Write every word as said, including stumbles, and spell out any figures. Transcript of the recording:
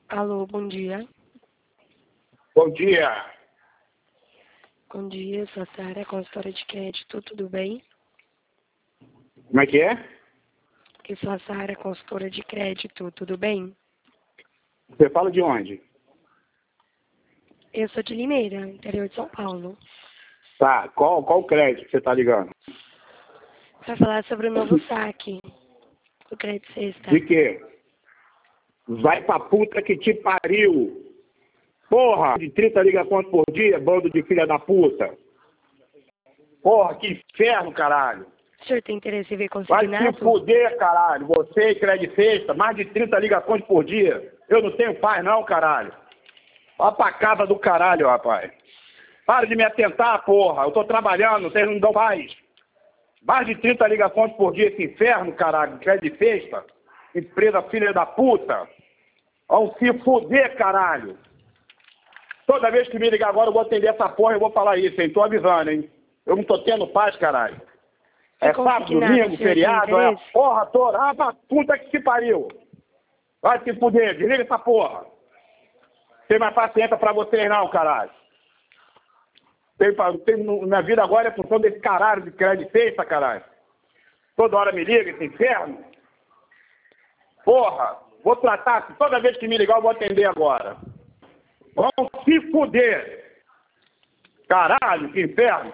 Alô, bom dia. Bom dia. Bom dia, sou a Sara, consultora de crédito, tudo bem? Como é que é? Eu sou a Sara, consultora de crédito, tudo bem? Você fala de onde? Eu sou de Limeira, interior de São Paulo. Tá, qual, qual crédito que você tá ligando? Para falar sobre o novo saque do Crédito Sexta. De quê? Vai pra puta que te pariu. Porra, de trinta ligações por dia, bando de filha da puta. Porra, que inferno, caralho. O senhor tem interesse em ver Vai se consignado? fuder, caralho. Você e Crédito Sexta, mais de trinta ligações por dia. Eu não tenho paz não, caralho. Vai pra casa do caralho, rapaz. Para de me atentar, porra. Eu tô trabalhando, vocês não dão paz. Mais de trinta ligações por dia, esse inferno, caralho. Crédito Sexta. Empresa filha da puta. Vão se fuder, caralho. Toda vez que me ligar agora, eu vou atender essa porra e eu vou falar isso, hein? Tô avisando, hein? Eu não tô tendo paz, caralho. É sábado, domingo, feriado, é a porra toda. Ah, pra puta que se pariu. Vai se fuder, desliga essa porra. Tem mais paciência pra vocês não, caralho. Tem, tem, minha vida agora é função desse caralho de crédito sexta, caralho. Toda hora me liga, esse inferno. Porra, vou tratar, toda vez que me ligar eu vou atender agora. Vão se fuder. Caralho, que inferno.